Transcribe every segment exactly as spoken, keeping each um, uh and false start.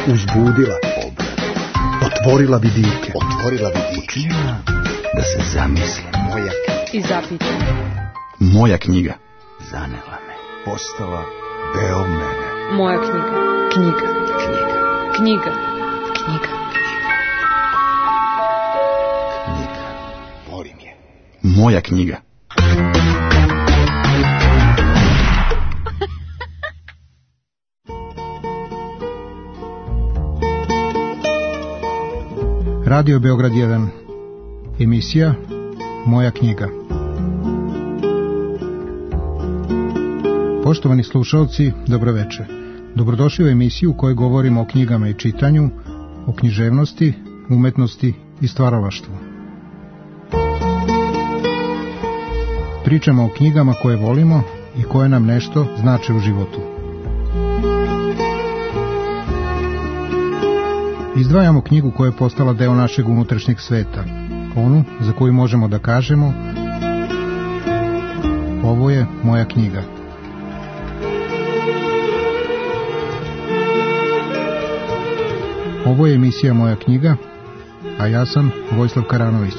uzbudila, otvorila vidike, otvorila vidike, učinila da se zamislim. Moja i zapitam. Moja knjiga zanela me, postala deo mene. Moja knjiga, knjiga, knjiga, knjiga, knjiga. Knjiga, volim je. Moja knjiga. Radio Beograd jedan. Emisija Moja knjiga. Poštovani slušalci, dobroveče. Dobrodošli u emisiju u kojoj govorimo o knjigama i čitanju, o književnosti, umetnosti i stvaralaštvu. Pričamo o knjigama koje volimo i koje nam nešto znače u životu. Izdvajamo knjigu koja je postala deo našeg unutrašnjeg sveta, onu za koju možemo da kažemo: ovo je moja knjiga. Ovo je emisija Moja knjiga, a ja sam Vojislav Karanović.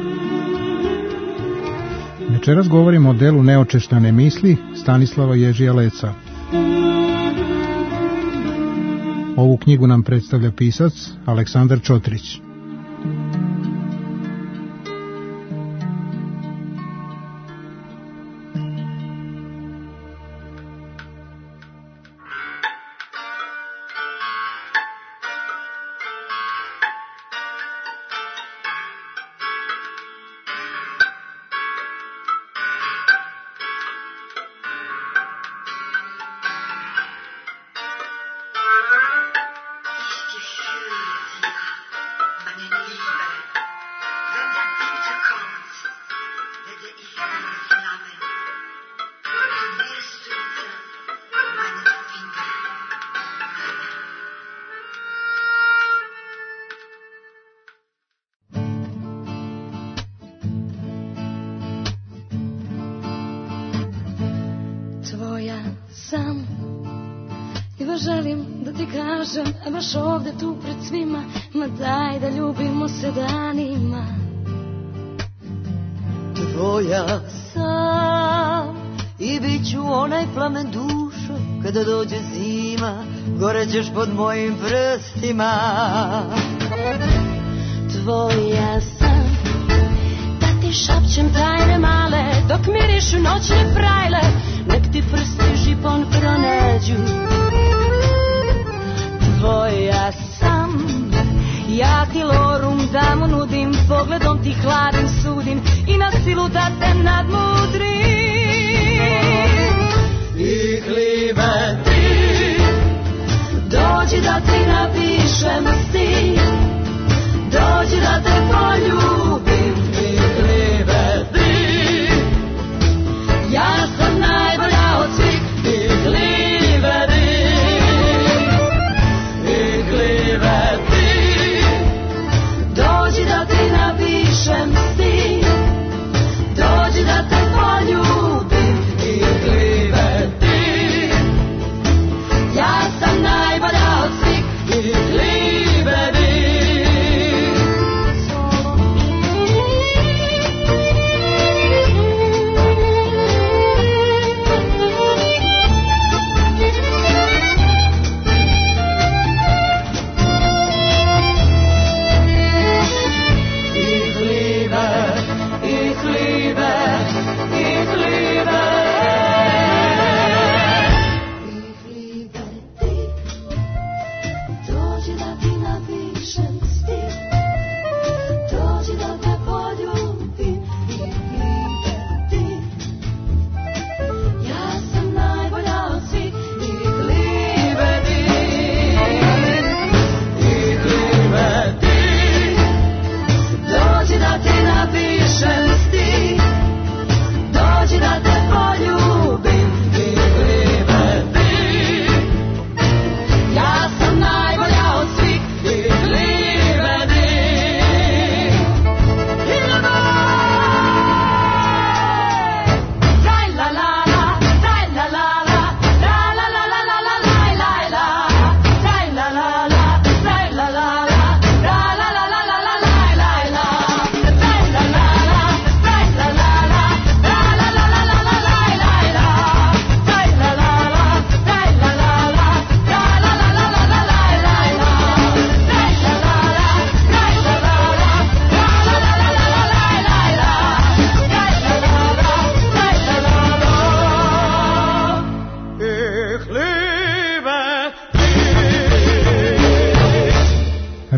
Večeras govorimo o delu Neočešljane misli Stanislava Ježija Leca. Ovu knjigu nam predstavlja pisac Aleksandar Čotrić. Baš ovde tu pred svima, ma daj da ljubimo se danima. Tvoja sam i bit ću onaj plamen dušo, kada dođe zima, gorećeš pod mojim prstima. Tvoja sam, da ti šapćem tajne male, dok mirišu noćne prajle, nek ti prsti žipon pronađu. Tvoja sam, ja ti lorum da mu nudim, pogledom ti hladim, sudim i na silu da te nadmudrim. Ich liebe dich, dođi da ti napišem stih, dođi da te poljubim. Ich liebe dich, ja sam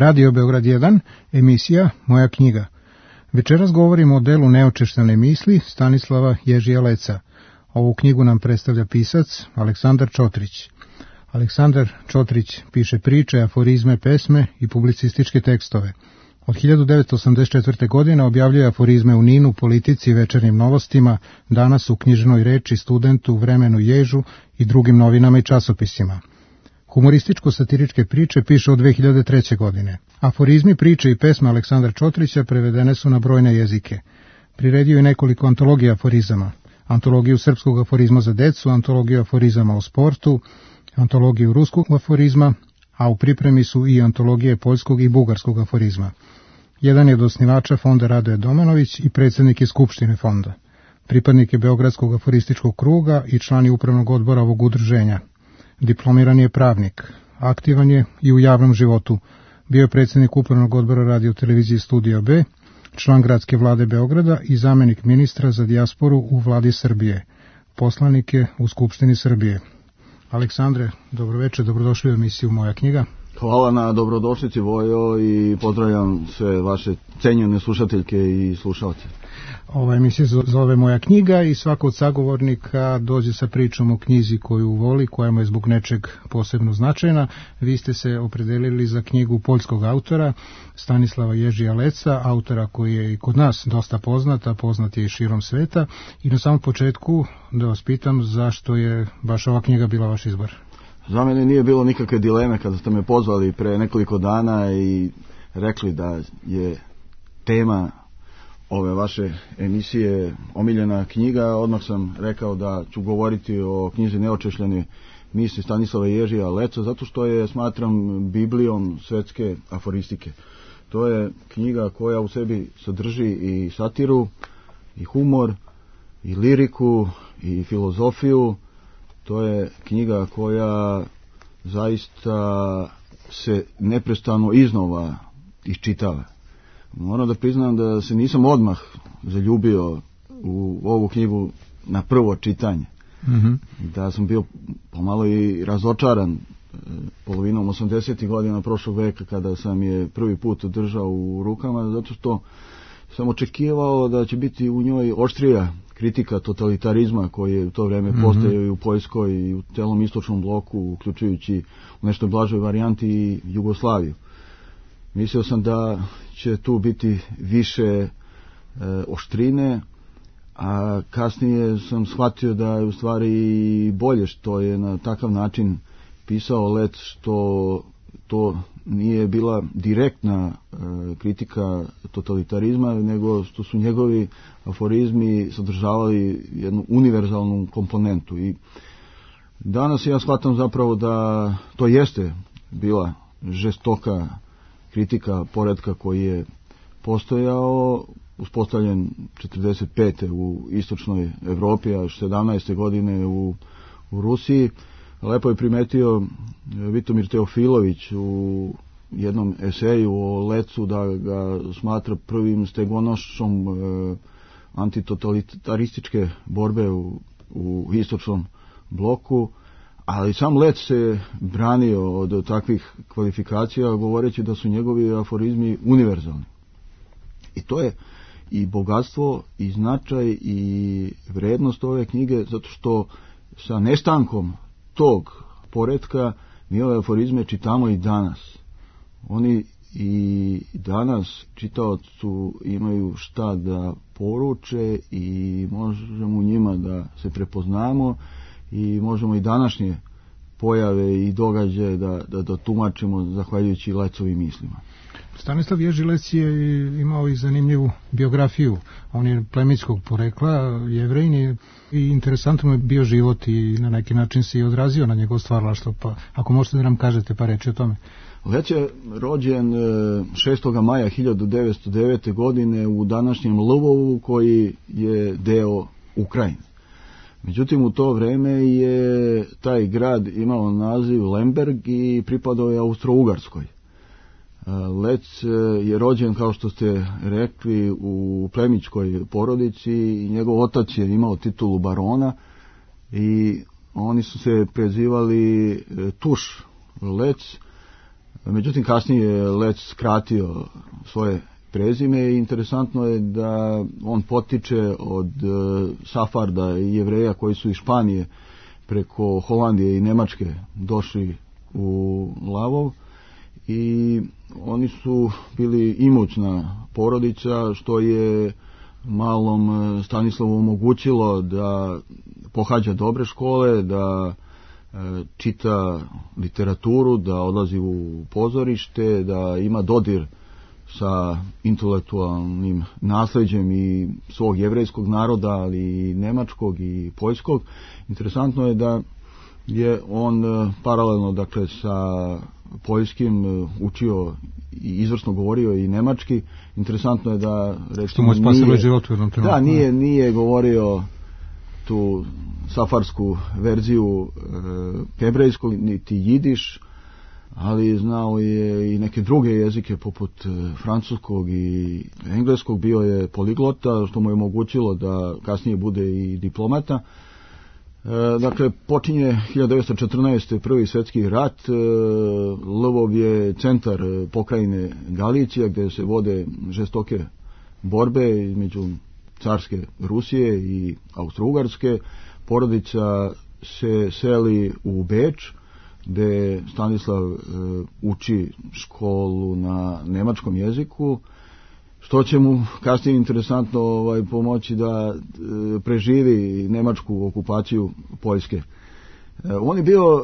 Radio Beograd jedan, emisija Moja knjiga. Večeras govorimo o delu Neočešljane misli Stanislava Ježija Leca. Ovu knjigu nam predstavlja pisac Aleksandar Čotrić. Aleksandar Čotrić piše priče, aforizme, pesme i publicističke tekstove. Od hiljadu devetsto osamdeset četvrte. godine objavljuje aforizme u Ninu, Politici, Večernjim novostima, Danas u knjižnoj reči, Studentu, Vremenu, Ježu i drugim novinama i časopisima. Humorističko-satiričke priče piše od dve hiljade treće. godine. Aforizmi, priče i pesme Aleksandra Čotrića prevedene su na brojne jezike. Priredio je nekoliko antologija aforizama. Antologiju srpskog aforizma za decu, antologiju aforizama o sportu, antologiju ruskog aforizma, a u pripremi su i antologije poljskog i bugarskog aforizma. Jedan je od osnivača fonda Radoje Domanović i predsjednik je Skupštine fonda. Pripadnik je Beogradskog aforističkog kruga i član je upravnog odbora ovog udruženja. Diplomiran je pravnik. Aktivan je i u javnom životu. Bio je predsjednik upravnog odbora radio televizije Studio B, član gradske vlade Beograda i zamenik ministra za dijasporu u vladi Srbije. Poslanik je u Skupštini Srbije. Aleksandre, dobroveče, dobrodošli u emisiju Moja knjiga. Hvala na dobrodošlici, Vojo, i pozdravljam sve vaše cenjene slušateljke i slušalce. Ova emisija zove Moja knjiga i svako od sagovornika dođe sa pričom o knjizi koju voli, koja mu je zbog nečeg posebno značajna. Vi ste se opredelili za knjigu poljskog autora Stanislava Ježija Leca, autora koji je i kod nas dosta poznat, a poznat je i širom sveta. I na samom početku da vas pitam zašto je baš ova knjiga bila vaš izbor? Za mene nije bilo nikakve dileme kada ste me pozvali pre nekoliko dana i rekli da je tema ove vaše emisije omiljena knjiga. Odmah sam rekao da ću govoriti o knjizi Neočešljane misli Stanislava Ježija Leca, zato što je smatram Biblijom svetske aforistike. To je knjiga koja u sebi sadrži i satiru, i humor, i liriku, i filozofiju. To je knjiga koja zaista se neprestano iznova iščitava. Moram da priznam da se nisam odmah zaljubio u ovu knjigu na prvo čitanje. Mm-hmm. Da sam bio pomalo i razočaran polovinom osamdesetih godina prošlog veka kada sam je prvi put držao u rukama, zato što sam očekivao da će biti u njoj oštrija kritika totalitarizma koji je u to vreme mm-hmm. postojao i u Poljskoj i u celom istočnom bloku, uključujući u nešto blažoj varijanti i Jugoslaviju. Mislio sam da će tu biti više e, oštrine, a kasnije sam shvatio da je u stvari bolje što je na takav način pisao Lec, što to nije bila direktna e, kritika totalitarizma, nego što su njegovi aforizmi sadržavali jednu univerzalnu komponentu. I danas ja shvatam zapravo da to jeste bila žestoka kritika poretka koji je postojao, uspostavljen četrdeset pete u istočnoj Evropi, a sedamnaeste godine u, u Rusiji. Lepo je primetio Vitomir Teofilović u jednom eseju o Lecu da ga smatra prvim stegonošom e, antitotalitarističke borbe u, u istočnom bloku, ali sam Lec se branio od takvih kvalifikacija govoreći da su njegovi aforizmi univerzalni. I to je i bogatstvo i značaj i vrednost ove knjige, zato što sa nestankom tog poretka mi ove aforizme čitamo i danas. Oni i danas čitaocu imaju šta da poruče i možemo u njima da se prepoznamo i možemo i današnje pojave i događaje da, da, da tumačimo zahvaljujući Lecovim mislima. Stanislav Ježi Lec je imao i zanimljivu biografiju. On je plemenskog porekla, Jevrejin, i interesantno je bio život i na neki način se i odrazio na njegovo stvaralaštvo. Pa ako možete da nam kažete par reči o tome. Lec je rođen šestog maja hiljadu devetsto devete. godine u današnjem Lvovu, koji je deo Ukrajine. Međutim, u to vreme je taj grad imao naziv Lemberg i pripadao je Austro-Ugarskoj. Lec je rođen, kao što ste rekli, u plemićkoj porodici i njegov otac je imao titulu barona i oni su se prezivali Tuš Lec. Međutim, kasnije je Lec skratio svoje prezime i interesantno je da on potiče od Safarda i Jevreja koji su iz Španije preko Holandije i Nemačke došli u Lavov i oni su bili imućna porodica, što je malom Stanislavu omogućilo da pohađa dobre škole, da čita literaturu, da odlazi u pozorište, da ima dodir sa intelektualnim nasleđem i svog jevrejskog naroda, ali i nemačkog i poljskog. Interesantno je da je on paralelno, dakle, sa poljskim učio i izvrsno govorio i nemački. Interesantno je da, recimo, nije, život u jednom trenutku. Da, nije, nije govorio tu safarsku verziju e, hebrejskog, niti jidiš, ali znao je i neke druge jezike poput e, francuskog i engleskog. Bio je poliglota, što mu je omogućilo da kasnije bude i diplomata. E, dakle, počinje hiljadu devetsto četrnaeste. prvi svjetski rat. e, Lvov je centar pokrajine Galicija, gdje se vode žestoke borbe između carske Rusije i Austro-Ugarske. Porodica se seli u Beč, gdje Stanislav e, uči školu na nemačkom jeziku, što će mu kasnije interesantno ovaj, pomoći da e, preživi nemačku okupaciju Poljske. E, on je bio e,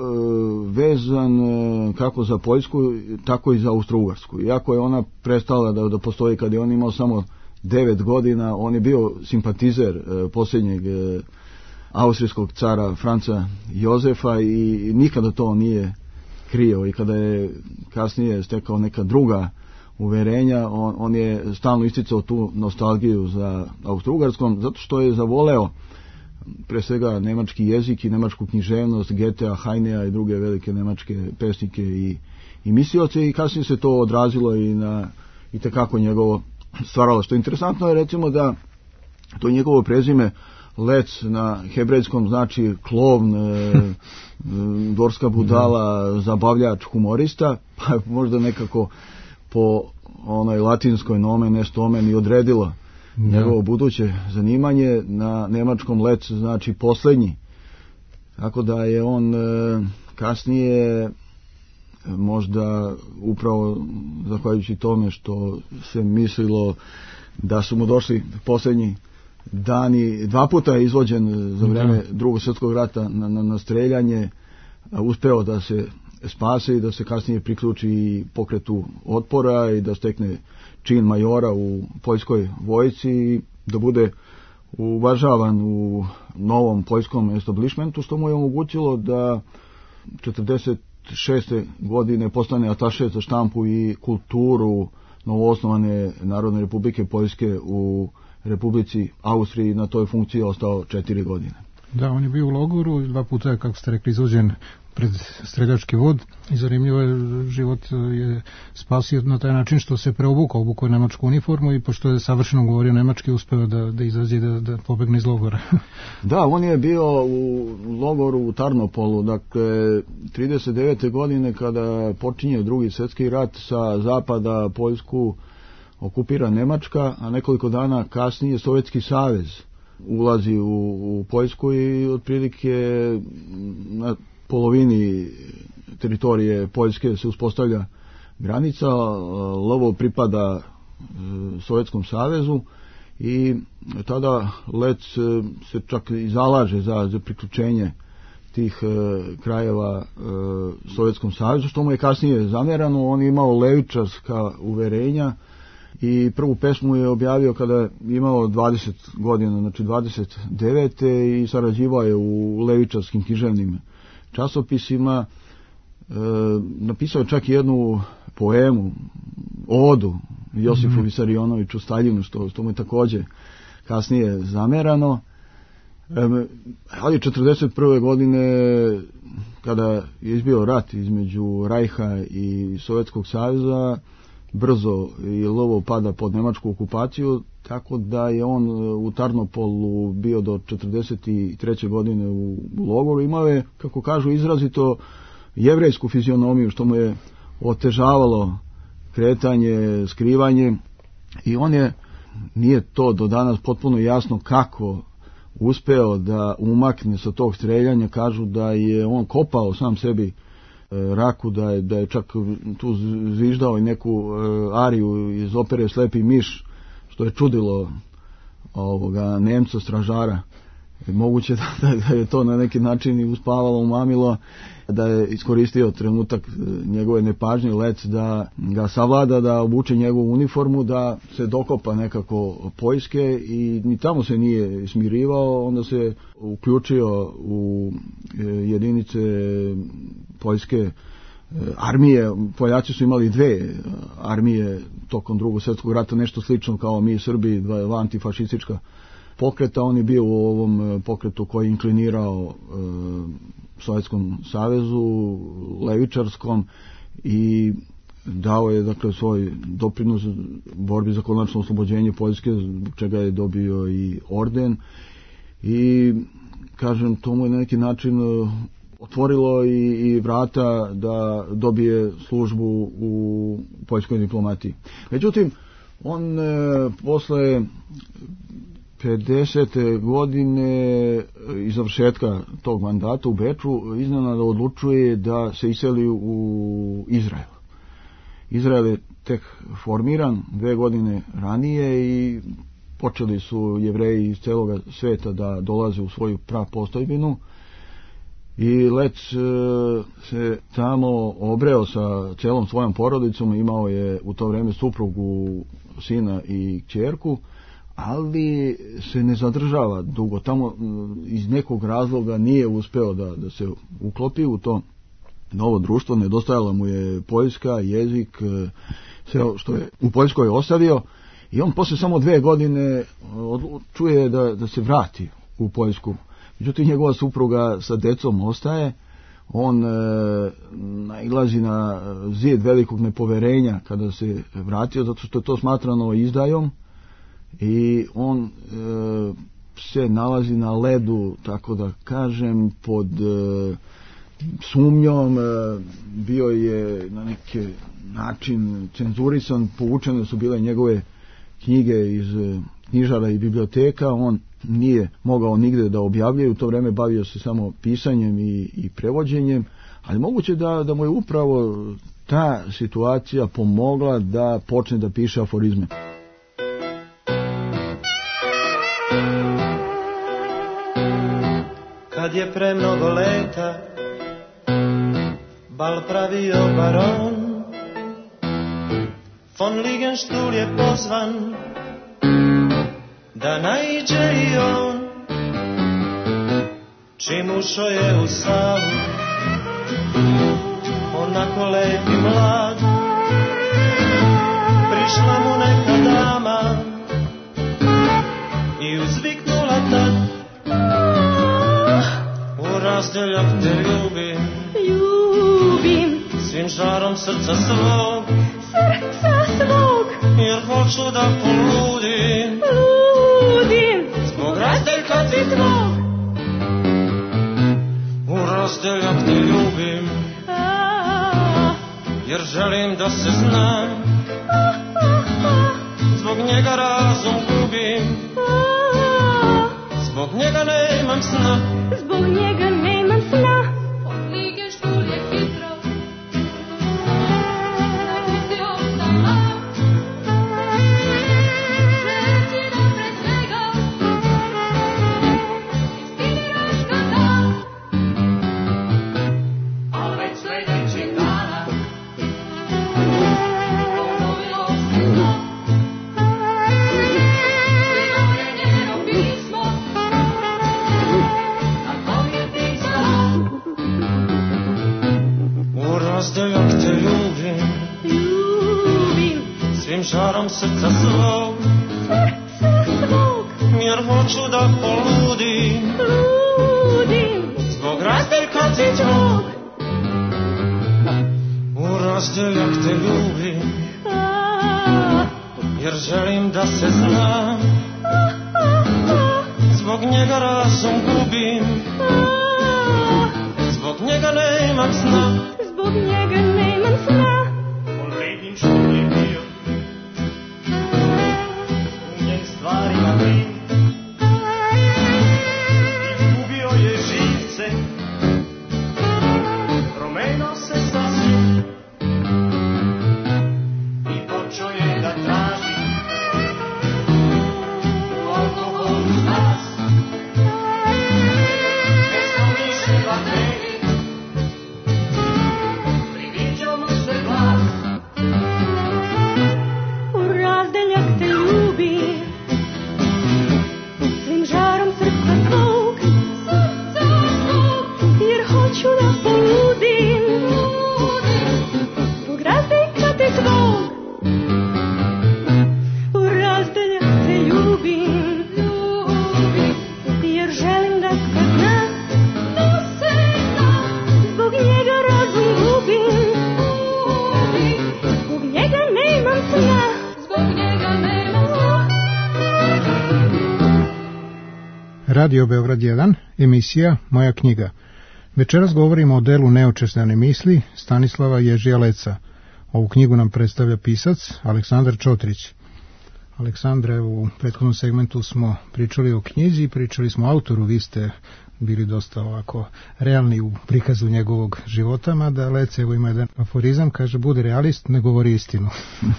vezan e, kako za Poljsku, tako i za Austro-Ugarsku. Iako je ona prestala da, da postoji kad je on imao samo devet godina, on je bio simpatizer e, posljednjeg e, austrijskog cara Franca Jozefa i nikada to nije krio. I kada je kasnije stekao neka druga uverenja, on, on je stalno isticao tu nostalgiju za Austro-Ugarskom, zato što je zavoleo pre svega nemački jezik i nemačku književnost, Goethea, Heinea i druge velike nemačke pesnike i, i mislioce, i kasnije se to odrazilo i na i tekako njegovo stvaralo. Što je interesantno je, recimo, da to njegovo prezime Lec na hebrejskom znači klovn, e, dvorska budala, zabavljač, humorista, pa možda nekako po onoj latinskoj nomen est omen i odredilo no. njegovo buduće zanimanje. Na nemačkom Lec znači posljednji. Tako da je on e, kasnije možda upravo zahvaljujući tome što se mislilo da su mu došli posljednji dani, dva puta je izvođen za vrijeme Drugog svjetskog rata na, na, na streljanje, uspeo da se spase i da se kasnije priključi pokretu otpora i da stekne čin majora u poljskoj vojsci i da bude uvažavan u novom poljskom establishmentu, što mu je omogućilo da četrdeset šeste godine postane ataše za štampu i kulturu novoosnovane Narodne republike Poljske u Republici Austriji. Na toj funkciji ostao četiri godine. Da, on je bio u logoru, dva puta je, kako ste rekli, izvođen pred streljački vod i zanimljivo je, život je spasio na taj način što se preobukao, obukao je nemačku uniformu i pošto je savršeno govorio nemački, uspeo da, da izađe i da, da pobegne iz logora. Da, on je bio u logoru u Tarnopolu, dakle, trideset devete godine kada počinje Drugi svjetski rat, sa zapada Poljsku okupira Nemačka, a nekoliko dana kasnije Sovjetski savez ulazi u, u Poljsku i otprilike na polovini teritorije Poljske se uspostavlja granica. Lvov pripada Sovjetskom savezu i tada Lec se čak i zalaže za, za priključenje tih e, krajeva e, Sovjetskom savezu, što mu je kasnije zamjerano. On je imao levičarska uverenja i prvu pesmu je objavio kada je imao dvadeset godina, znači dvadeset devete i sarađivao je u levičarskim književnim časopisima. E, napisao je čak jednu poemu, odu Josifu mm-hmm. Visarionoviću Staljinu, što, što mu je također kasnije zamerano. E, ali četrdeset prve godine, kada je izbio rat između Rajha i Sovjetskog saveza, brzo i Lvov pada pod nemačku okupaciju, tako da je on u Tarnopolu bio do četrdeset treće godine u, u logoru. Imao je, kako kažu, izrazito jevrejsku fizionomiju, što mu je otežavalo kretanje, skrivanje i on je, nije to do danas potpuno jasno kako uspeo da umakne sa tog streljanja. Kažu da je on kopao sam sebi raku, da je, da je čak tu zviždao i neku ariju iz opere Slepi miš, što je čudilo ovoga Nemca stražara. Moguće da, da je to na neki način i uspavalo, umamilo, da je iskoristio trenutak njegove nepažnje Lec da ga savlada, da obuče njegovu uniformu, da se dokopa nekako Poljske i ni tamo se nije smirivao. Onda se uključio u jedinice Poljske armije. Poljaci su imali dve armije tokom Drugog svjetskog rata, nešto slično kao mi Srbi, dva antifašistička pokreta. On je bio u ovom pokretu koji je inklinirao e, Sovjetskom savezu, levičarskom, i dao je dakle svoj doprinos borbi za konačno oslobođenje Poljske, zbog čega je dobio i orden. I kažem, to mu je na neki način otvorilo i, i vrata da dobije službu u poljskoj diplomatiji. Međutim, on e, posle pedesete godine iz završetka tog mandata u Beču iznenada odlučuje da se iseli u Izrael. Izrael je tek formiran dve godine ranije i počeli su Jevreji iz celoga sveta da dolaze u svoju prapostojbinu i Lec se tamo obreo sa celom svojom porodicom. Imao je u to vreme suprugu, sina i kćerku, ali se ne zadržava dugo tamo. Iz nekog razloga nije uspeo da, da se uklopi u to novo društvo. Nedostajala mu je Poljska, jezik, sve što je u Poljskoj ostavio, i on posle samo dve godine odlučuje da, da se vrati u Poljsku. Međutim, njegova supruga sa decom ostaje. On e, nailazi na zid velikog nepoverenja kada se vratio, zato što je to smatrano izdajom, i on e, se nalazi na ledu, tako da kažem, pod e, sumnjom. E, bio je na neki način cenzurisan, povučene su bile njegove knjige iz knjižara i biblioteka. On nije mogao nigde da objavljuje, u to vreme bavio se samo pisanjem i, i prevođenjem, ali moguće da, da mu je upravo ta situacija pomogla da počne da piše aforizme. Kad je pre mnogo leta bal pravio baron, von Ligenstuhl je pozvan da naiđe i on. Čim ušao je u salu, onako lep i mlad, prišla mu neka dama i uzviknula tad: u razdeljak te ljubim, Ljubim svim žarom srca svog, srca svog, jer hoću da poludim, ludim zbog razdeljka ti tvog. U razdeljak te ljubim, a, jer želim da se znam, a, a, a, zbog njega razum gubim, a, zbog njega nemam sna. zbog njega nemam sna. Von Ligenstuhl je hitro napustio sama, želeći da pred njega istiniraš ga da. Al već sledećeg dana ponovilo se to, stiglo je njeno pismo na kom je pisala: U razdeljak te ljubim, Ljubim svim žarom srca svog, srca svog, jer hoću da poludim, ludim zbog razdeljka ti tvog. U razdeljak te ljubim, a, jer želim da se znam, a, a, a, zbog njega razum gubim, a, zbog njega nemam sna. zbog njega nemam sna. se, promenio se sasvim i počeo je da traži u alkoholu spas. Mesto više baterije, priviđao mu se glas. U razdeljak te ljubi, svim žarom srca svog, jer hoću da poludim zbog razdeljka te tvog. U razdeljak te ljubim, jer želim da kad nas zbog njega razum gubim, zbog njega nemam sna, zbog njega nemam sna. Radio Beograd jedan, emisija Moja knjiga. Večeras govorimo o delu neočesane misli Stanislava Ježija Leca. Ovu knjigu nam predstavlja pisac Aleksandar Čotrić. Aleksandre, u prethodnom segmentu smo pričali o knjizi, pričali smo o autoru, vi ste bili dosta ovako realni u prikazu njegovog života, mada Lec evo ima jedan aforizam, kaže budi realist, ne govori istinu.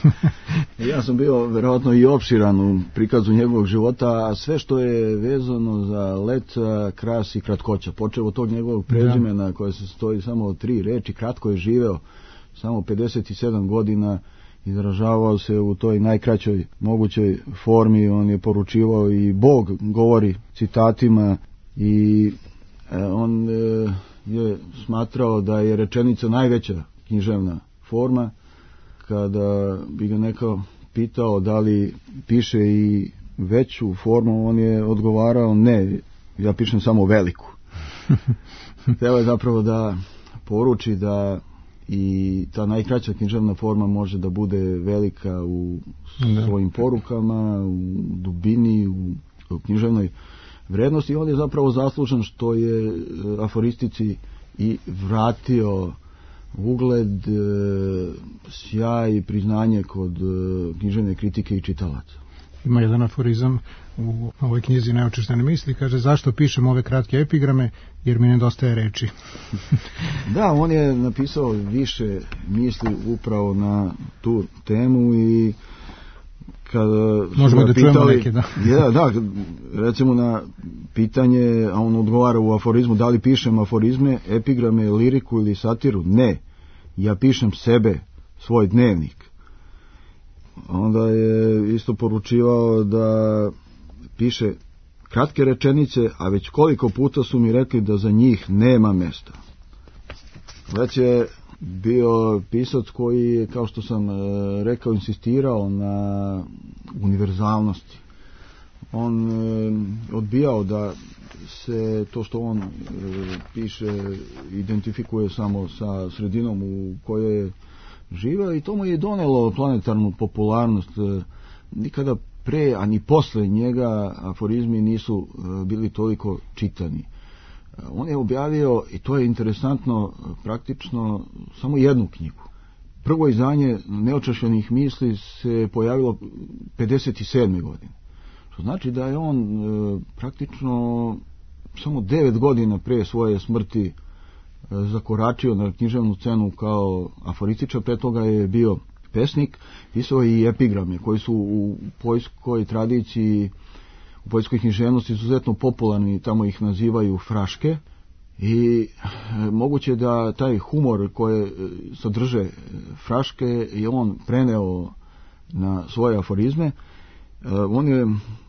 Ja sam bio verovatno i opširan u prikazu njegovog života, a sve što je vezano za Leca krasi kratkoća. Počeo od tog njegovog prezimena da. koje se stoji samo od tri reči, kratko je živeo, samo pedeset sedam godina, izražavao se u toj najkraćoj mogućoj formi, on je poručivao i Bog govori citatima i e, on e, je smatrao da je rečenica najveća književna forma. Kada bi ga neko pitao da li piše i veću formu, on je odgovarao ne, ja pišem samo veliku. Hteo je zapravo da poruči da i ta najkraća književna forma može da bude velika u svojim porukama, u dubini, u, u književnoj vrednosti. I on je zapravo zaslužen što je aforistici i vratio ugled, sjaj i priznanje kod književne kritike i čitalaca. Ima jedan aforizam u ovoj knjizi Neočesane misli, kaže zašto pišem ove kratke epigrame, jer mi nedostaje reči. Da, on je napisao više misli upravo na tu temu i kada možemo da čujemo neke, da. Ja, da, recimo na pitanje, a on odgovara u aforizmu, da li pišem aforizme, epigrame, liriku ili satiru? Ne, ja pišem sebe, svoj dnevnik. Onda je isto poručivao da piše kratke rečenice, a već koliko puta su mi rekli da za njih nema mesta. Već je bio pisac koji je, kao što sam rekao, insistirao na univerzalnosti. On odbijao da se to što on piše identifikuje samo sa sredinom u kojoj je živeo i to mu je donelo planetarnu popularnost. Nikada pre, a ni posle njega aforizmi nisu bili toliko čitani. On je objavio, i to je interesantno, praktično samo jednu knjigu. Prvo izdanje Neočešljenih misli se pojavilo pedeset sedme godine. Što znači da je on praktično samo devet godina pre svoje smrti zakoračio na književnu scenu kao aforističar. Pre toga je bio pesnik, pisao i epigrame koji su u poljskoj tradiciji, u poljskoj književnosti izuzetno popularni, tamo ih nazivaju fraške i e, moguće da taj humor koje sadrže fraške je on preneo na svoje aforizme. E, on je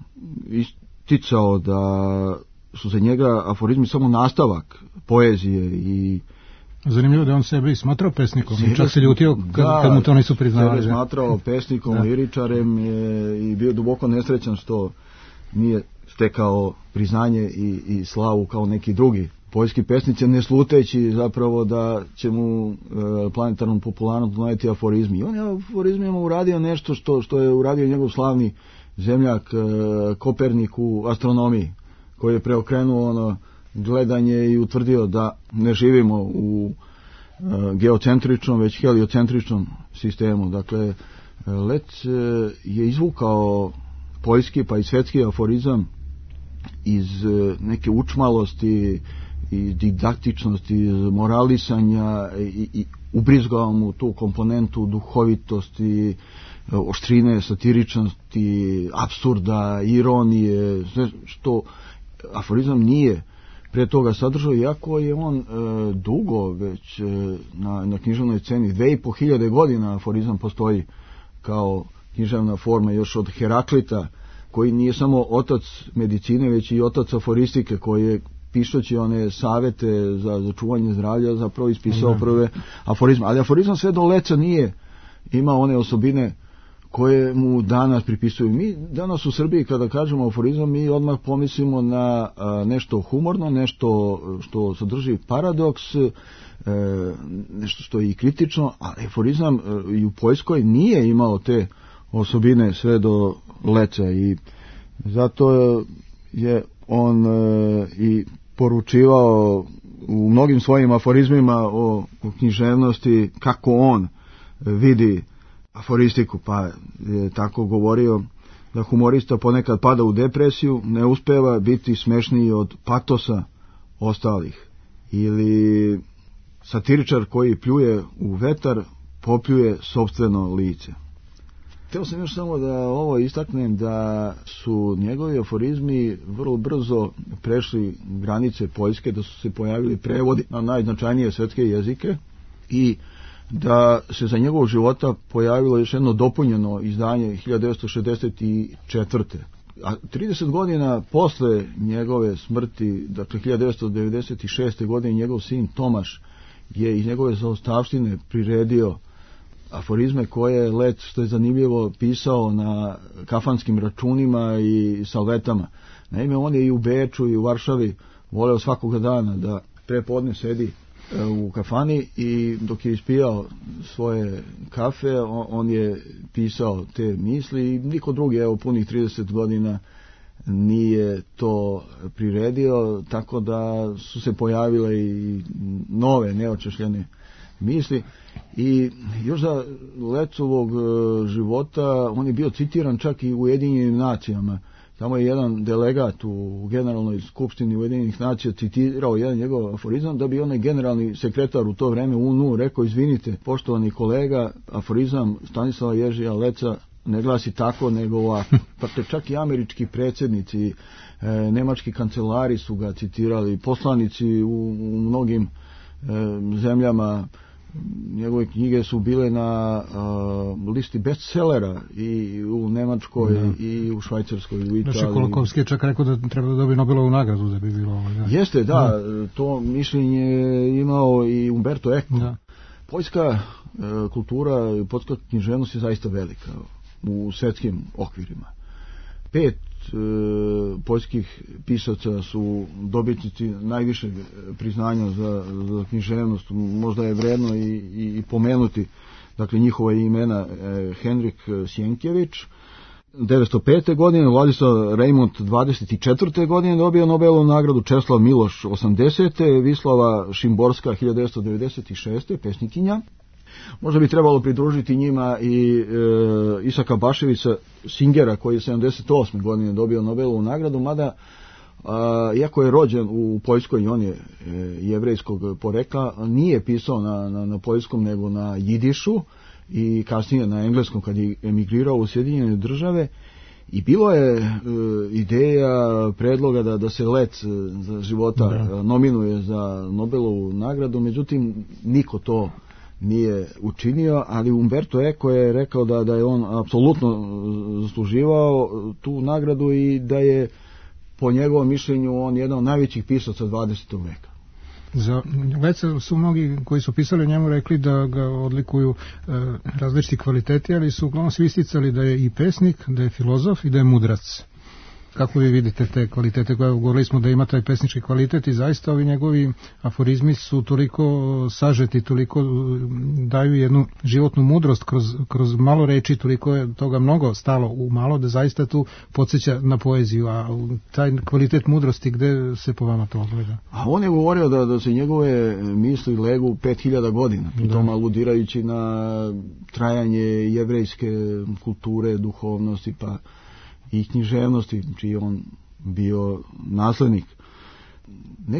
isticao da su za njega aforizmi samo nastavak poezije i zanimljivo da on sebe smatrao pesnikom, sebe, čak se ljutio kad, da, kad mu to nisu priznavali. Sebe smatrao pesnikom, da. liričarem je, i bio duboko nesrećan što nije stekao priznanje i, i slavu kao neki drugi poljski pesnici, ne sluteći zapravo da će mu e, planetarnom popularnost donijeti aforizmi. I on je aforizmima uradio nešto što, što je uradio njegov slavni zemljak e, Kopernik u astronomiji, koji je preokrenuo ono gledanje i utvrdio da ne živimo u e, geocentričnom, već heliocentričnom sistemu. Dakle, Lec je izvukao poljski pa i svetski aforizam iz neke učmalosti iz didaktičnosti, iz moralisanja i, i ubrizgao mu tu komponentu duhovitosti, oštrine, satiričnosti, apsurda, ironije, sve što aforizam nije pre toga sadržao, iako je on e, dugo već e, na, na književnoj sceni, dve i po hiljade godina aforizam postoji kao književna forma još od Heraklita, koji nije samo otac medicine, već i otac aforistike, koji je pišući one savete za, za čuvanje zdravlja zapravo ispisao prve aforizme. Ali aforizam sve do Leca nije imao one osobine koje mu danas pripisuju. Mi danas u Srbiji kada kažemo aforizam, mi odmah pomislimo na a, nešto humorno, nešto što sadrži paradoks, e, nešto što je i kritično, a aforizam e, i u Poljskoj nije imao te osobine sve do Leca i zato je on e, i poručivao u mnogim svojim aforizmima o, o književnosti kako on vidi aforistiku, pa je tako govorio da humorista ponekad pada u depresiju, ne uspeva biti smešniji od patosa ostalih, ili satiričar koji pljuje u vetar popljuje sopstveno lice. Hteo sam još samo da ovo istaknem, da su njegovi aforizmi vrlo brzo prešli granice Poljske, da su se pojavili prevodi na najznačajnije svetske jezike i da se za njegovog života pojavilo još jedno dopunjeno izdanje hiljadu devetsto šezdeset četvrte. A trideset godina posle njegove smrti, dakle hiljadu devetsto devedeset šeste. godine, njegov sin Tomaš je iz njegove zaostavštine priredio aforizme koje je Lec, što je zanimljivo, pisao na kafanskim računima i salvetama. Naime, on je i u Beču i u Varšavi voleo svakoga dana da prepodne sedi u kafani i dok je ispijao svoje kafe, on je pisao te misli i niko drugi, evo, punih trideset godina nije to priredio, tako da su se pojavile i nove neočešljene misli. I još za Lecovog života on je bio citiran čak i u Ujedinjenim nacijama. Tamo je jedan delegat u Generalnoj skupštini Ujedinjenih nacija citirao jedan njegov aforizam, da bi onaj generalni sekretar u to vreme U N U rekao: izvinite, poštovani kolega, aforizam Stanislava Ježija Leca ne glasi tako, nego ovako. Pa te čak i američki predsjednici, e, nemački kancelari su ga citirali, poslanici u, u mnogim e, zemljama. Njegove knjige su bile na uh, listi bestsellera i u Nemačkoj, da, i u Švajcarskoj, i u Italiji. Kolokovski je čak rekao da treba da dobije Nobelovu nagradu da bi bilo ovo. Da. Jeste, da, da, to mišljenje je imao i Umberto Eco. Da. Poljska uh, kultura i poljska književnost je zaista velika u svetskim okvirima. Pet e, poljskih pisaca su dobitnici najvišeg priznanja za, za književnost. Možda je vredno i, i, i pomenuti, dakle, njihova imena: e, Henrik Sienkiewicz devetsto pete. godine, Vladislav Rejmont dvadeset četvrte. godine dobio Nobelovu nagradu, Česlav Miloš osamdesete. Vislava Šimborska hiljadu devetsto devedeset šeste. pesnikinja. Možda bi trebalo pridružiti njima i e, Isaka Baševića Singera, koji je sedamdeset osme. godine dobio Nobelovu nagradu, mada a, iako je rođen u Poljskoj i on je e, jevrejskog porekla, nije pisao na, na, na poljskom nego na jidišu i kasnije na engleskom kad je emigrirao u Sjedinjene Države. I bilo je e, ideja, predloga da, da se Lec za života da. nominuje za Nobelovu nagradu, međutim niko to nije učinio, ali Umberto Eco je rekao da, da je on apsolutno zasluživao tu nagradu i da je po njegovom mišljenju on jedan od najvećih pisaca dvadesetog veka. Za Leca su mnogi koji su pisali o njemu rekli da ga odlikuju e, različiti kvaliteti, ali su uglavnom svi isticali da je i pesnik, da je filozof i da je mudrac. Kako vi vidite te kvalitete? Govorili smo da ima taj pesnički kvalitet i zaista ovi njegovi aforizmi su toliko sažeti, toliko daju jednu životnu mudrost kroz, kroz malo reči, toliko je toga mnogo stalo u malo da zaista tu podsjeća na poeziju. A taj kvalitet mudrosti, gde se po vama to ogleda? A on je govorio da, da se njegove misli legu pet hiljada godina, pritom aludirajući na trajanje jevrejske kulture, duhovnosti, pa i književnosti, čiji on bio naslednik. Neki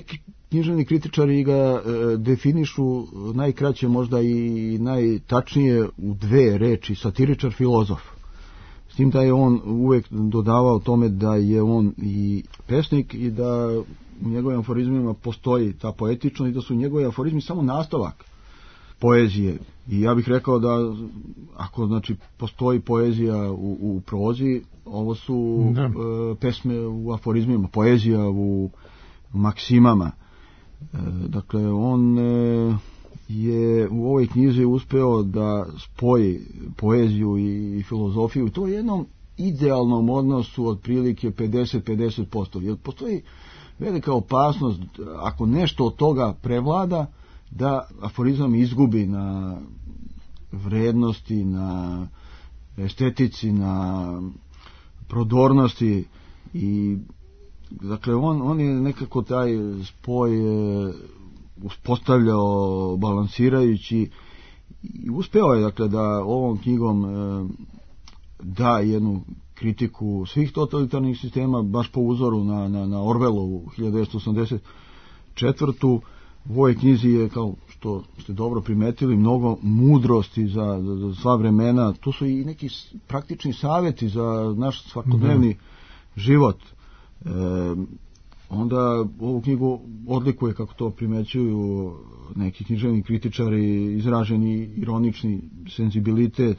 književni kritičari ga e, definišu najkraće možda i najtačnije u dve reči, satiričar filozof. S tim da je on uvek dodavao tome da je on i pesnik i da u njegovim aforizmima postoji ta poetičnost i da su njegovi aforizmi samo nastavak poezije. I ja bih rekao da ako znači postoji poezija u, u prozi, ovo su e, pesme u aforizmima, poezija u maksimama. E, dakle, on e, je u ovoj knjizi uspeo da spoji poeziju i, i filozofiju. To je jednom idealnom odnosu otprilike pedeset pedeset posto. Jer postoji velika opasnost ako nešto od toga prevlada, da aforizam izgubi na vrednosti, na estetici, na prodornosti i dakle on, on je nekako taj spoj e, uspostavljao balansirajući i uspeo je dakle da ovom knjigom e, da jednu kritiku svih totalitarnih sistema baš po uzoru na, na, na Orwellovu hiljadu devetsto osamdeset četvrtu. U ovoj knjizi je, kao što ste dobro primetili, mnogo mudrosti za, za, za sva vremena. Tu su i neki praktični savjeti za naš svakodnevni mm. život. E, onda ovu knjigu odlikuje, kako to primećuju neki književni kritičari, izraženi ironični senzibilitet,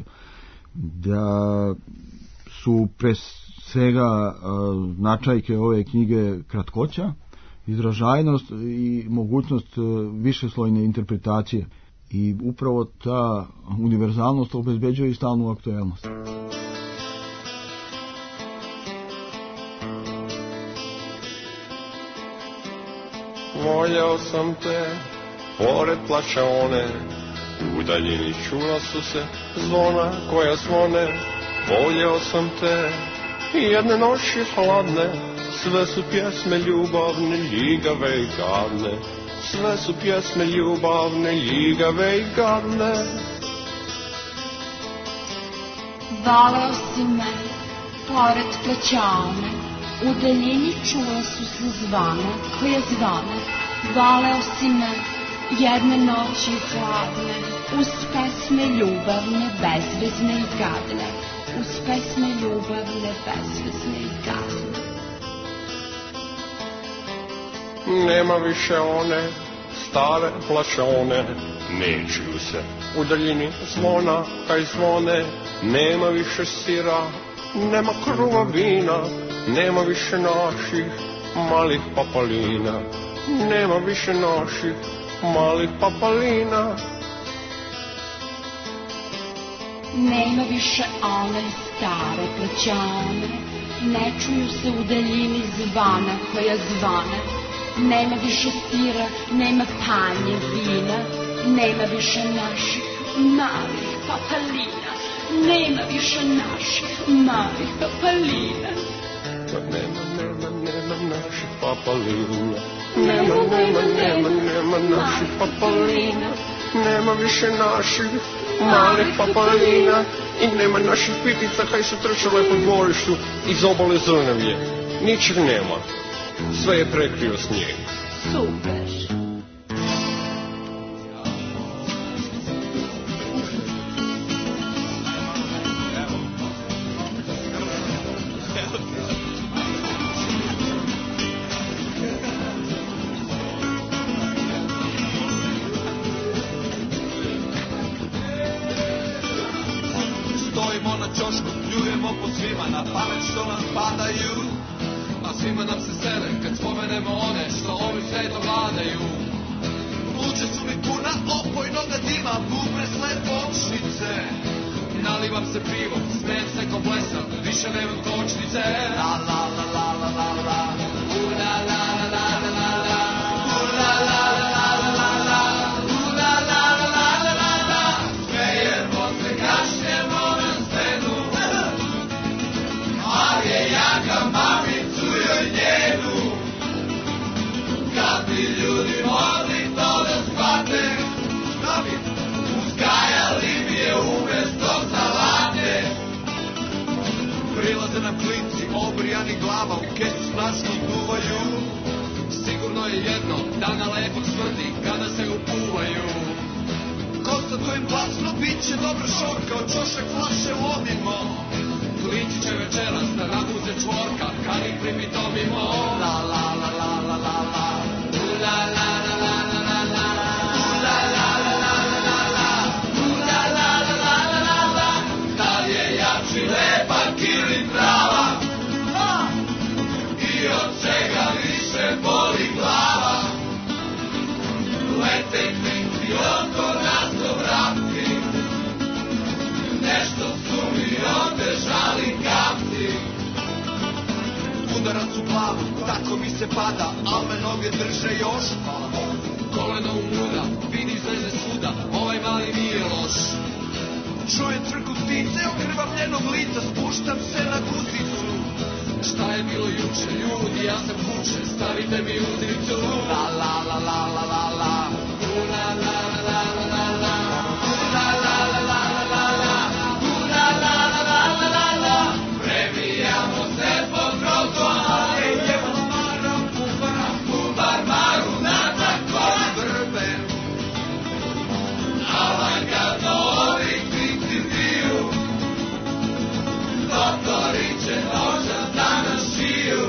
da su pre svega značajke ove knjige kratkoća, izražajnost i mogućnost višeslojne interpretacije. I upravo ta univerzalnost obezbeđuje i stalnu aktuelnost. Voljao sam te, pored plačaone, u daljini čula su se zvona koja zvone. Voljao sam te, jedne noći hladne, sve su pjesme ljubavne, ljigave i gadne. Sve su pjesme ljubavne, ljigave i gadne. Valeo si me, pored plećane, u daljini čula su se zvane, koje zvane. Valeo si me, jedne noći hladne, uz pesme ljubavne, bezvezne i gadne. Uz pesme ljubavne, bezvezne i gadne. Nema više one stare plačone, ne čuju se u daljini zvona kaj zvone. Nema više sira, nema kruva vina, nema više naših malih papalina. Nema više naših malih papalina. Nema više one stare plaćane, ne čuju se u daljini zvana koja zvane. Nema više sira, nema panje vina, nema više naših malih papalina. Nema više naših malih papalina. Nema, nema, nema naših papalina. Nema, nema, nema, nema naših papalina. Nema više naših malih papalina. I nema naših pitica kaj su trčale po dvorištu iz obale Zrnevlje. Ničeg nema. Sve je prekrio snijeg. Super. Stojimo na ćošku, pljujemo po svima, na pamet što nam padaju. A svima nam se sere kad spomenemo one što ovi svetom vladaju. Pluće su mi puna opojnoga dima, bubre slepočnice. Nalivam se pivom, smijem se ko blesav, više nemam kočnice. La la la la la la la, u la la la la la la, u la la la la la la, u la la la la la la la. Smejemo se, kašljemo na scenu, ali je jaka mamicu joj njenu. Kad bi ljudi mogli to da shvate, što bi uzgajali bi je umjesto salate. Prilaze nam klinci, obrijani glava, u kesu s naškom glasno bit će dobro šor kao čošak flaše lomimo. Klići će večeras da nabuze čvorka, kad ih pripitomimo. La la la la la la la, la la la la la la la, la la la la la la, la la la la la la. Da li je jači lepak ili prava? I od čega više boli glava? Lete klinci oko nas do vrapci, nešto su mi otežali kapci. Udarac u glavu, tako mi se pada, al me noge drže još. Koleno u muda, vidi zleze svuda, ovaj mali nije loš. Čujem crku ptice, okrvavljenog lica, spuštam se na guzicu. Šta je bilo juče, ljudi, ja sam kuće, stavite mi uzicu. La la la la la la la, la la la la la la la, la la la la la la la, la la la la la la la. Prebijamo se po trotoare, idemo marom, bumbar, bumbar, maru, na tako vrbe. Ali kad ovi klinci ziju, doktori će noćas da nas šiju.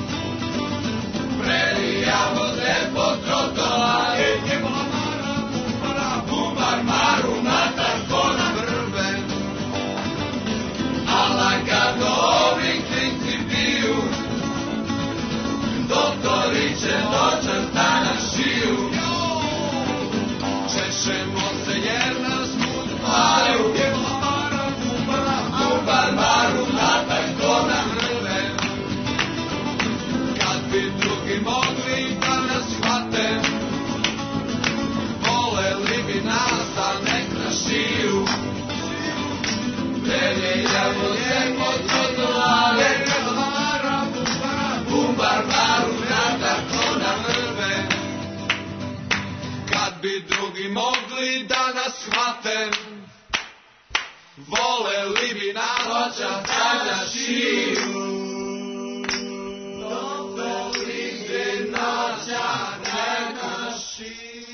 Prebijamo se po trotoare, idemo marom, bumbar, bumbar, maru, na tako vrbe. Ali kad ovi klinci piju, doktori će noćas da nas šiju. Češemo se jer nas mut varaju, bumbar, maru, na tako nam vrbe. Kad bi drugi mogli da nas hvate, voleli bi nas da nek nas šiju. Prebijamo se po trotoare, bumbar, maru, na tako nam vrbe. Kad bi drugi mogli da nas hvate, voleli bi nas noćas da nas šiju. Voleli bi noćas da nas šiju.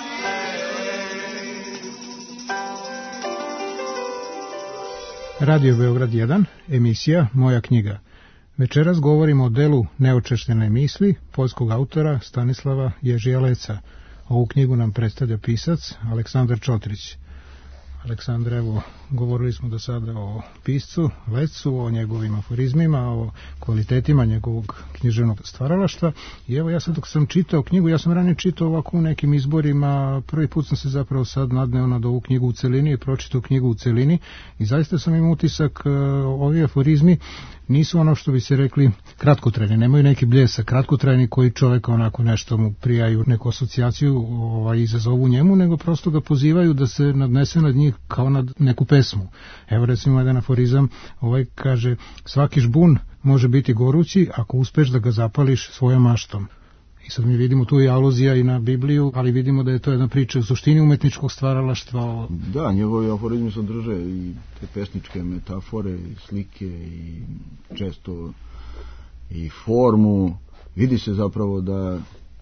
Radio Beograd jedan, emisija Moja knjiga. Večeras govorimo o delu Neočešljene misli poljskog autora Stanislava Ježija Leca. Ovu knjigu nam predstavlja pisac Aleksandar Čotrić. Aleksandre, evo, govorili smo do sada o piscu Lecu, o njegovim aforizmima, o kvalitetima njegovog književnog stvaralaštva. I evo, ja sad dok sam čitao knjigu, ja sam ranije čitao ovako u nekim izborima, prvi put sam se zapravo sad nadneo nad ovu knjigu u celini i pročitao knjigu u celini i zaista sam imao utisak, ovi aforizmi nisu ono što bi se rekli kratkotrajni, nemaju neki bljesak kratkotrajni koji čovjeka onako nešto mu prijaju, neku asocijaciju ovaj, izazovu njemu, nego prosto ga pozivaju da se nadnese nad njih kao nad neku pesmu. Evo recimo jedan aforizam, ovaj kaže: svaki žbun može biti gorući ako uspeš da ga zapališ svojom maštom. I sad mi vidimo tu i aluzija i na Bibliju, ali vidimo da je to jedna priča u suštini umetničkog stvaralaštva. O... Da, njegovi aforizmi sadrže i te pesničke metafore, i slike i često i formu. Vidi se zapravo da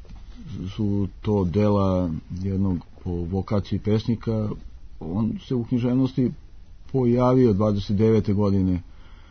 su to dela jednog po vokaciji pesnika. On se u književnosti pojavio dvadeset devete godine e,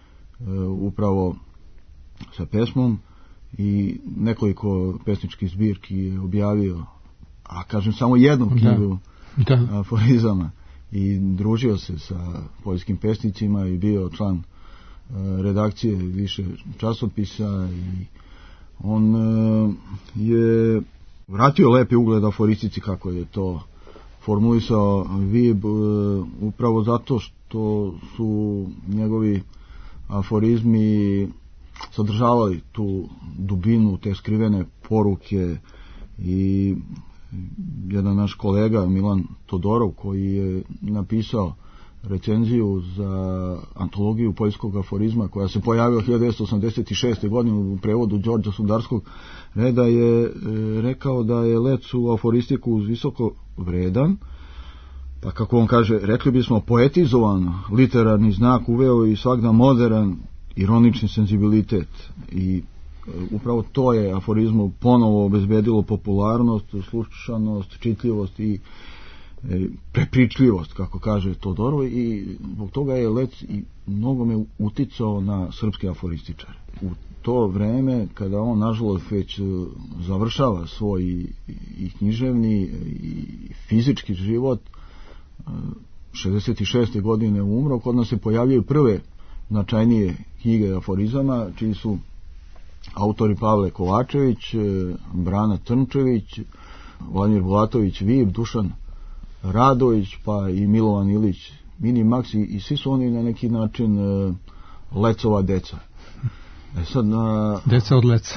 upravo sa pesmom i nekoliko pesničkih zbirki je objavio, a kažem samo jednu knjigu da, da. aforizama, i družio se sa poljskim pesnicima i bio član uh, redakcije više časopisa i on uh, je vratio lepi ugled aforistici, kako je to formulisao Vib, uh, upravo zato što su njegovi aforizmi sadržavali tu dubinu, te skrivene poruke. I jedan naš kolega Milan Todorov, koji je napisao recenziju za antologiju poljskog aforizma koja se pojavila hiljadu devetsto osamdeset šeste. godine u prevodu Đorđa Sudarskog reda, je rekao da je Lec u aforistiku visoko vredan, pa kako on kaže, rekli bismo poetizovan literarni znak uveo i svakda modern ironični senzibilitet, i upravo to je aforizmu ponovo obezbedilo popularnost, slušanost, čitljivost i prepričljivost, kako kaže Todorov, i zbog toga je Lec i mnogo me uticao na srpske aforističare. U to vreme, kada on nažalost već završava svoj i, i književni i fizički život, šezdeset šeste godine umro, kod nas se pojavljaju prve značajnije knjige aforizama, čiji su autori Pavle Kovačević, Brana Trnčević, Vladimir Bulatović Vib, Dušan Radović, pa i Milovan Ilić Minimax, i, i svi su oni na neki način uh, Lecova deca. E sad na... Deca od Leca.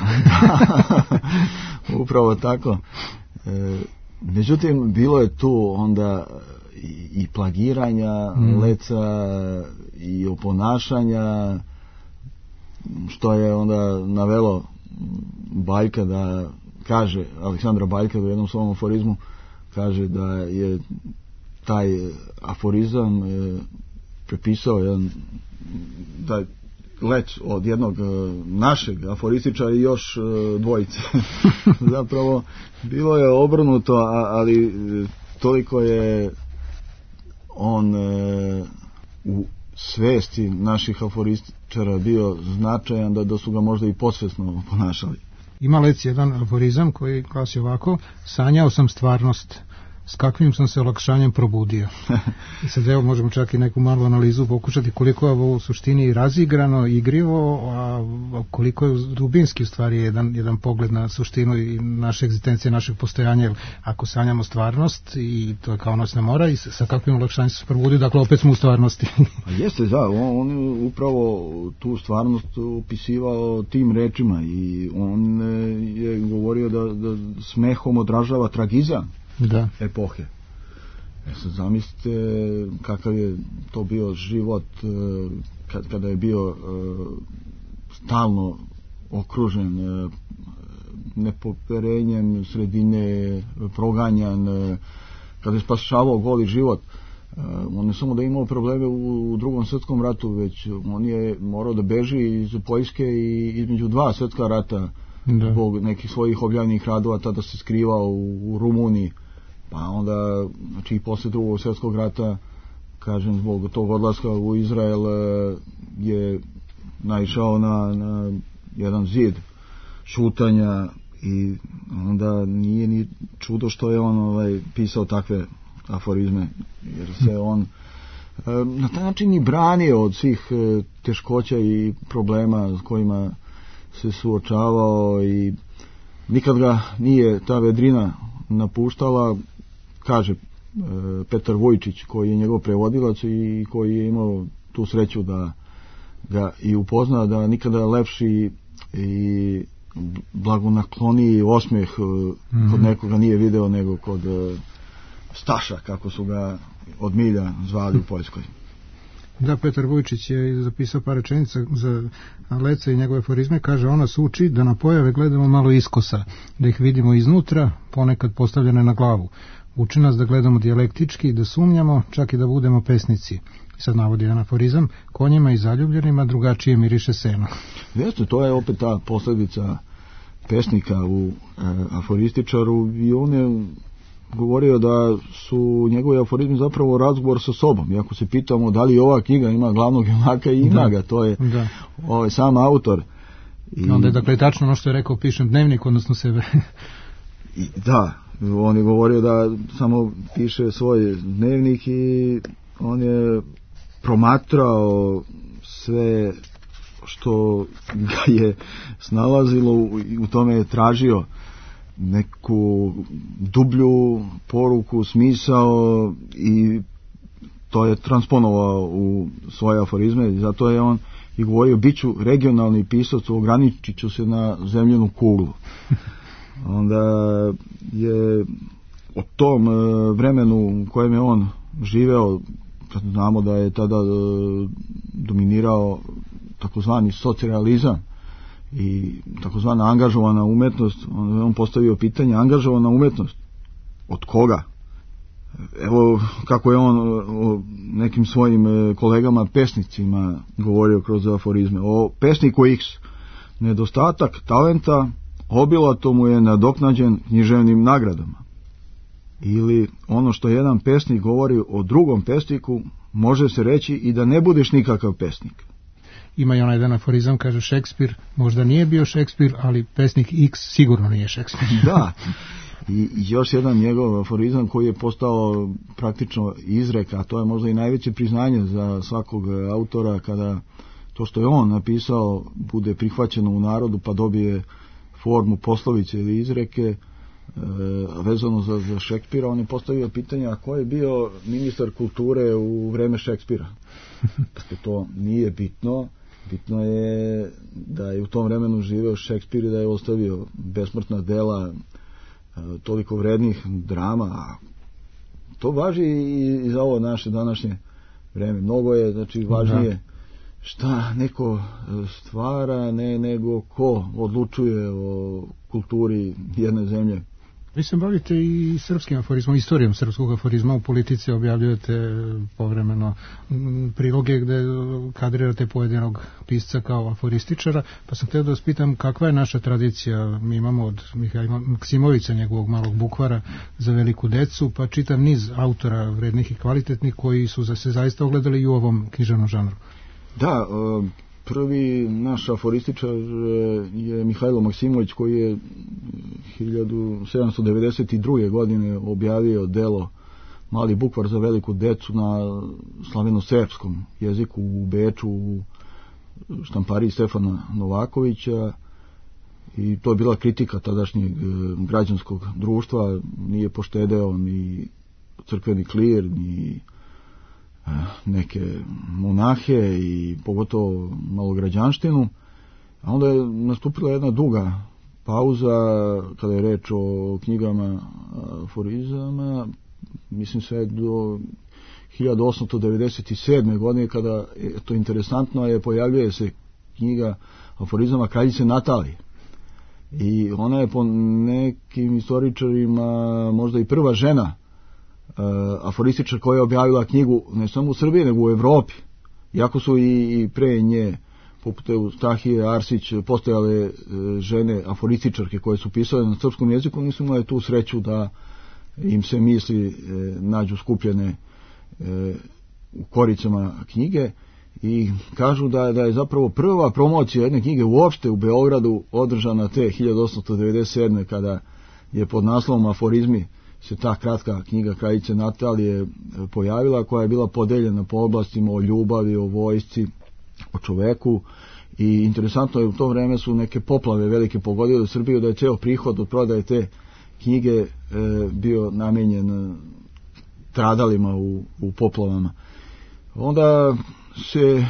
Upravo tako. E, međutim, bilo je tu onda i, i plagiranja mm. Leca i oponašanja, što je onda navelo Baljka da kaže, Aleksandra Baljka u jednom svom aforizmu kaže da je taj aforizam e, prepisao jedan, da Lec od jednog našeg aforističara i još dvojice. Zapravo bilo je obrnuto, ali toliko je on e, u svesti naših aforističara bio značajan da, da su ga možda i posvesno ponašali. Ima Lec jedan aforizam koji glasi ovako: sanjao sam stvarnost, s kakvim sam se olakšanjem probudio. I sad evo možemo čak i neku malu analizu pokušati koliko je ovo u suštini razigrano, igrivo, a koliko je dubinski u stvari jedan, jedan pogled na suštinu i naše egzistencije, našeg postojanja. Jer ako sanjamo stvarnost, i to je kao noćna mora, i sa kakvim olakšanjem se probudio, dakle opet smo u stvarnosti. A jeste, da, on, on upravo tu stvarnost opisivao tim rečima i on je govorio da, da smehom odražava tragizam da. Epohe. E sad zamislite kakav je to bio život kad, kada je bio stalno okružen nepoverenjem sredine, proganjan, kada je spašavao goli život. On ne samo da je imao probleme u drugom svjetskom ratu, već on je morao da beži iz Poljske i između dva svjetska rata da. Zbog nekih svojih objavljenih radova, tada se skrivao u, u Rumuniji. Pa onda, znači i posle drugog svjetskog rata, kažem, zbog tog odlaska u Izrael je naišao na, na jedan zid šutanja i onda nije ni čudo što je on ovaj, pisao takve aforizme, jer se on na taj način i branio od svih teškoća i problema s kojima se suočavao i nikad ga nije ta vedrina napuštala. Kaže e, Petar Vujčić, koji je njegov prevodilac i koji je imao tu sreću da ga i upozna, da nikada lepši i blagonakloniji osmeh mm-hmm. kod nekoga nije video nego kod e, Staša, kako su ga od milja zvali u Poljskoj. Da, Petar Vujčić je zapisao par rečenica za Leca i njegove aforizme. Kaže, ona se uči da na pojave gledamo malo iskosa, da ih vidimo iznutra, ponekad postavljene na glavu. Uči nas da gledamo dijalektički, da sumnjamo, čak i da budemo pesnici. Sad navodi jedan aforizam: konjima i zaljubljenima drugačije miriše seno. Jeste, to je opet ta posljedica pesnika u e, aforističaru, i on je govorio da su njegovi aforizmi zapravo razgovor sa sobom. I ako se pitamo da li ova knjiga ima glavnog junaka, i ima da. ga, to je da. ovaj sam autor. I onda je dakle tačno ono što je rekao, pišem dnevnik, odnosno sebe. I da, on je govorio da samo piše svoj dnevnik i on je promatrao sve što ga je snalazilo, u tome je tražio neku dublju poruku, smisao, i to je transponovao u svoje aforizme. Zato je on i govorio: biću regionalni pisac, ograničit ću se na zemljenu kuglu. Onda je o tom vremenu u kojem je on živeo, kad znamo da je tada dominirao takozvani socrealizam i takozvana angažovana umetnost, on, on postavio pitanje: angažovana umetnost od koga? Evo kako je on o nekim svojim kolegama pesnicima govorio kroz aforizme. O pesniku X: nedostatak talenta obilato mu je nadoknađen književnim nagradama. ili ono što jedan pesnik govori o drugom pesniku, može se reći i da ne budeš nikakav pesnik. Ima i onaj jedan aforizam, kaže Šekspir, možda nije bio Šekspir, ali pesnik X sigurno nije Šekspir. Da, i još jedan njegov aforizam koji je postao praktično izrek, a to je možda i najveće priznanje za svakog autora, kada to što je on napisao bude prihvaćeno u narodu pa dobije formu poslovice ili izreke. E, vezano za, za Šekspira, on je postavio pitanje, a ko je bio ministar kulture u vreme Šekspira? Dakle, to nije bitno. Bitno je da je u tom vremenu živeo Šekspir i da je ostavio besmrtna dela, toliko vrednih drama. To važi i za ovo naše današnje vreme. Mnogo je, znači, važnije šta neko stvara, ne nego ko odlučuje o kulturi jedne zemlje. Vi se bavite i srpskim aforizmom, istorijom srpskog aforizma, u Politici objavljujete povremeno priloge gde kadrirate pojedinog pisca kao aforističara, pa sam htio da vas pitam kakva je naša tradicija. Mi imamo od Mihajla Maksimovića, njegovog malog bukvara za veliku decu, pa čitav niz autora vrednih i kvalitetnih koji su se zaista ogledali i u ovom književnom žanru. Da, prvi naš aforističar je Mihajlo Maksimović, koji je hiljadu sedamsto devedeset druge godine objavio delo Mali bukvar za veliku decu na slaveno-srpskom jeziku u Beču, u štampariji Stefana Novakovića, i to je bila kritika tadašnjeg građanskog društva. Nije poštedeo ni crkveni klir, ni neke monahe i pogotovo malograđanštinu. A onda je nastupila jedna duga pauza kada je reč o knjigama aforizama, mislim sve do hiljadu osamsto devedeset sedme godine, kada je to interesantno, je pojavljuje se knjiga aforizama Kraljice Natalije. I ona je po nekim istoričarima možda i prva žena aforističar koja je objavila knjigu ne samo u Srbiji nego u Evropi, iako su i pre nje poput Eustahije Arsić postojale žene aforističarke koje su pisale na srpskom jeziku, nisu imale tu sreću da im se misli nađu skupljene u koricama knjige, i kažu da, da je zapravo prva promocija jedne knjige uopšte u Beogradu održana te hiljadu osamsto devedeset sedme kada je pod naslovom Aforizmi se ta kratka knjiga Kraljice Natalije pojavila, koja je bila podeljena po oblastima o ljubavi, o vojsci, o čoveku. I interesantno je, u to vreme su neke poplave velike pogodile u Srbiju, da je ceo prihod od prodaje te knjige e, bio namenjen stradalima u, u poplavama. Onda se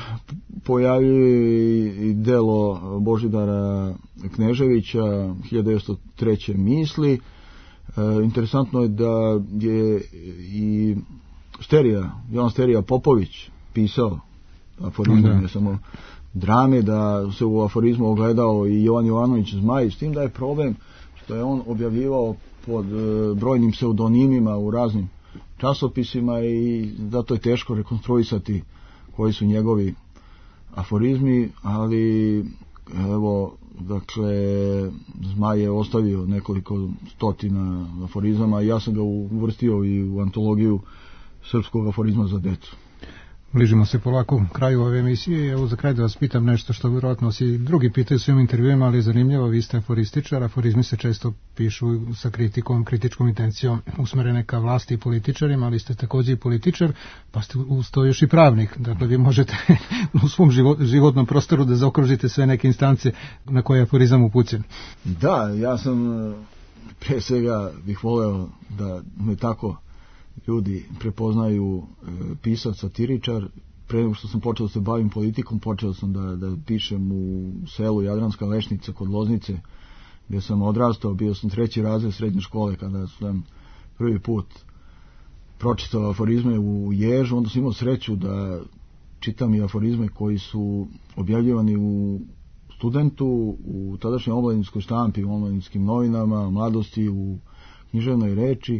pojavljuje i delo Božidara Kneževića hiljadu devetsto treće misli. E, interesantno je da je i Sterija, Jovan Sterija Popović pisao aforizme, ne samo drame, da se u aforizmu ogledao i Jovan Jovanović Zmaj, s tim da je problem što je on objavljivao pod brojnim pseudonimima u raznim časopisima i zato je teško rekonstruisati koji su njegovi aforizmi, ali evo, dakle, Zmaj je ostavio nekoliko stotina aforizama i ja sam ga uvrstio i u antologiju srpskog aforizma za decu. Bližimo se polako kraju ove emisije i evo za kraj da vas pitam nešto što vjerojatno si drugi pitaju svim intervjuima, ali je zanimljivo, vi ste aforističar, aforizmi se često pišu sa kritikom, kritičkom intencijom usmerene ka vlasti i političarima, ali ste također i političar, pa ste uz to još i pravnik, dakle vi možete u svom život, životnom prostoru da zaokružite sve neke instance na koje je aforizam upućen. Da, ja sam pre svega bih voleo da me tako ljudi prepoznaju e, pisac, satiričar. Pre nego što sam počeo da se bavim politikom, počeo sam da, da pišem u selu Jadranska Lešnica kod Loznice, gdje sam odrastao. Bio sam treći razred srednje škole kada sam prvi put pročitao aforizme u Ježu. Onda sam imao sreću da čitam i aforizme koji su objavljivani u Studentu, u tadašnjoj omladinskoj štampi, u omladinskim novinama, Mladosti, u Književnoj reči.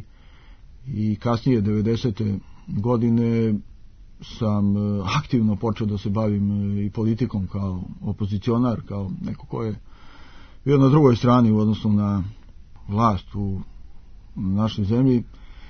I kasnije devedesete godine sam aktivno počeo da se bavim i politikom kao opozicionar, kao neko ko je bio na drugoj strani u odnosu na vlast u našoj zemlji.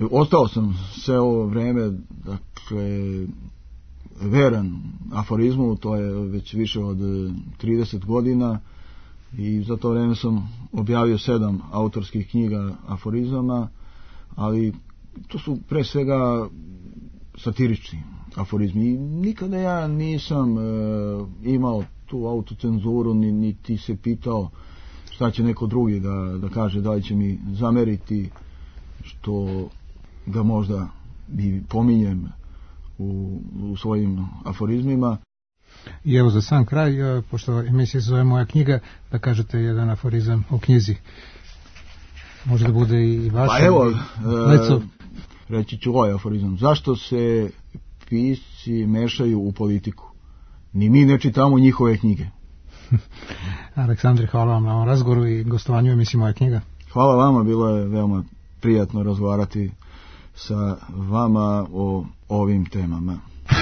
ostao sam sve ovo vreme, dakle, veran aforizmu, to je već više od trideset godina i za to vreme sam objavio sedam autorskih knjiga aforizama, ali to su pre svega satirični aforizmi. I nikada ja nisam e, imao tu autocenzuru, ni, ni ti se pitao šta će neko drugi da, da kaže, da li će mi zameriti što ga možda i pominjem u, u svojim aforizmima. I evo za sam kraj, pošto emisija se zove Moja knjiga, da kažete jedan aforizam o knjizi. Može da bude i vaša. Pa evo, e, reći ću ovaj aforizam. Zašto se pisci mešaju u politiku? Ni mi ne čitamo njihove knjige. Aleksandre, hvala vam na ovom razgovoru i gostovanju u emisiji Moja knjiga. Hvala vama, bilo je veoma prijatno razgovarati sa vama o ovim temama.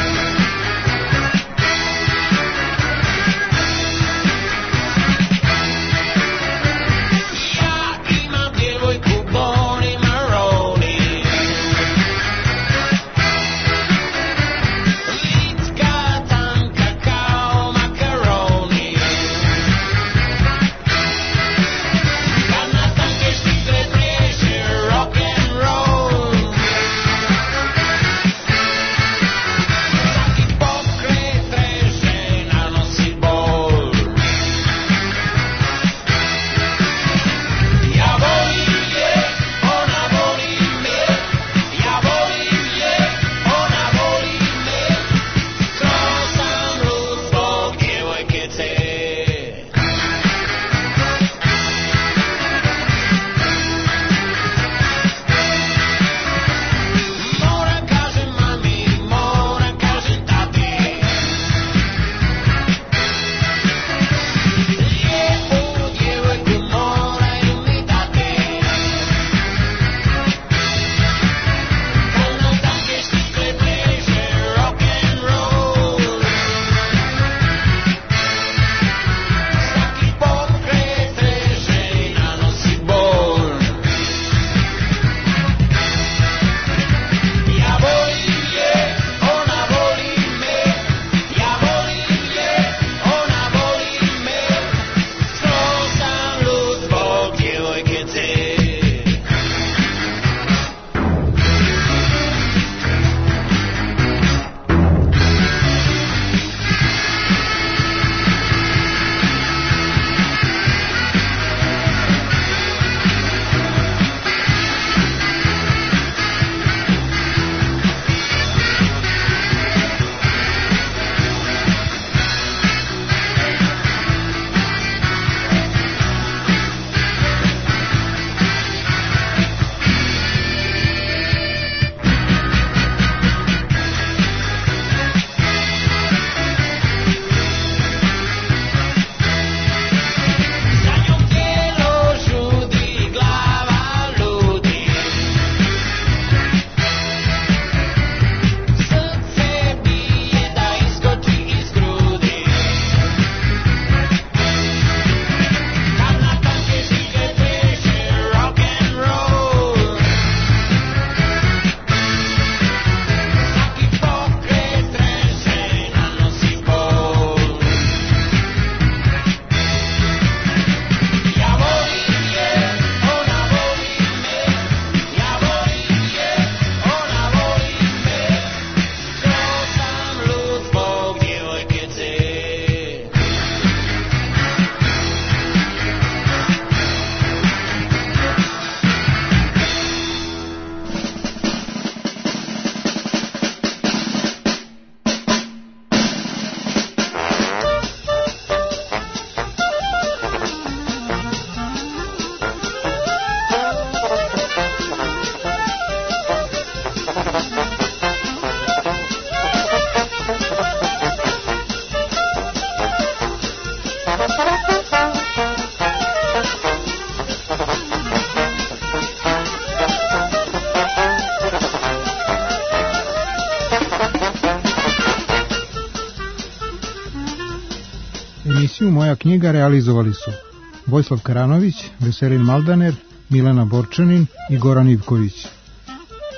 Emisiju Moja knjiga realizovali su Vojislav Karanović, Veselin Maldaner, Milena Borčanin i Goran Ivković.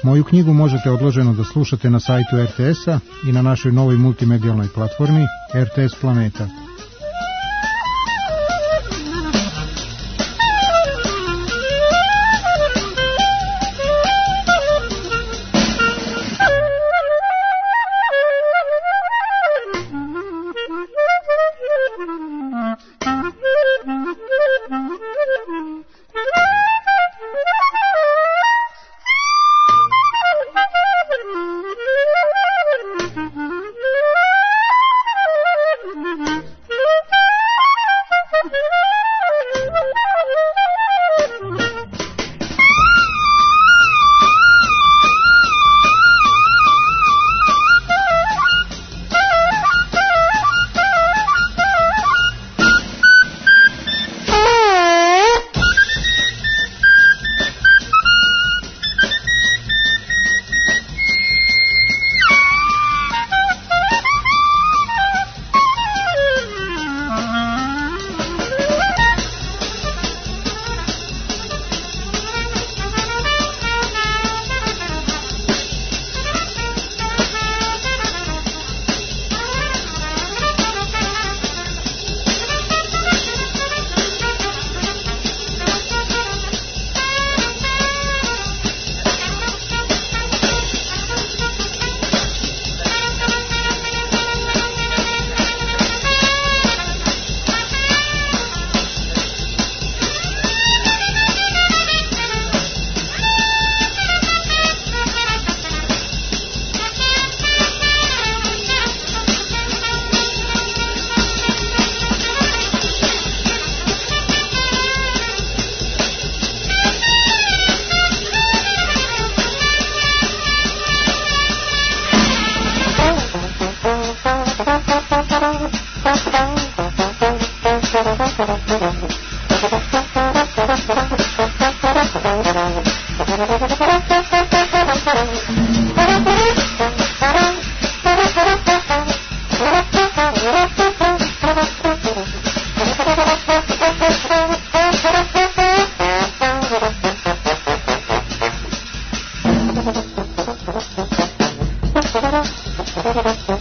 Moju knjigu možete odloženo da slušate na sajtu er te es-a i na našoj novoj multimedijalnoj platformi er te es Planeta. Thank you.